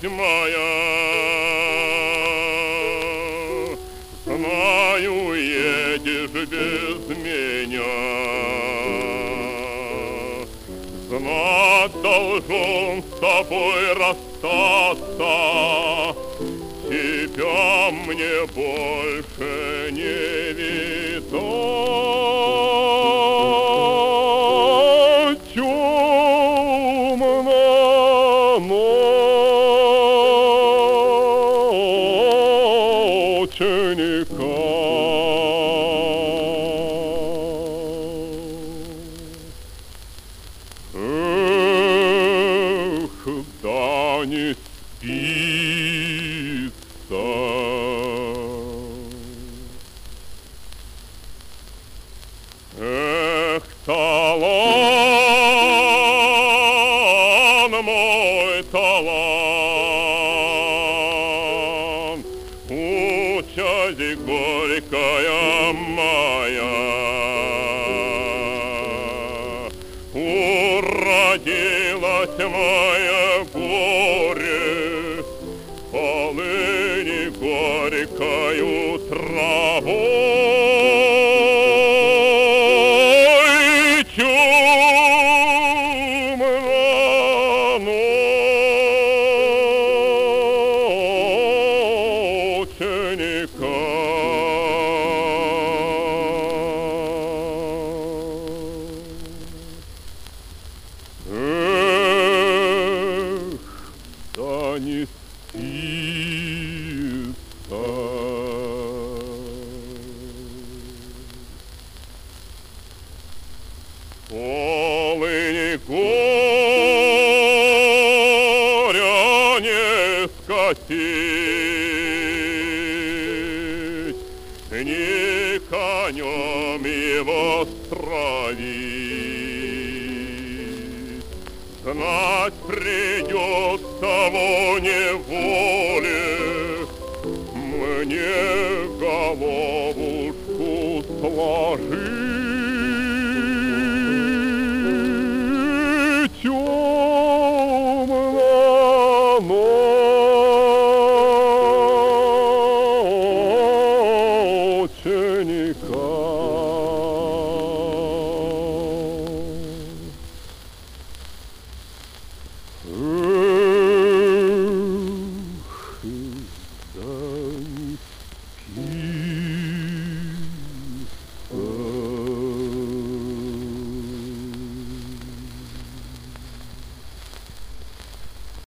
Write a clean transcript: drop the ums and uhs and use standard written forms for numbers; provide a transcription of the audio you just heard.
моя, знаю, едешь без меня. Знать должен с тобой расстаться, тебя мне больше не видать. Темна ночника. Да не спится. Эх, талант мой, талант, участь горькая моя, уродилась моя горе, полыни горькою травой. Темна ночника. Да не спится. Полыни горя не скосить, ни конем его стравить. Знать придется в неволе мне головушку сложить. Темна ночника.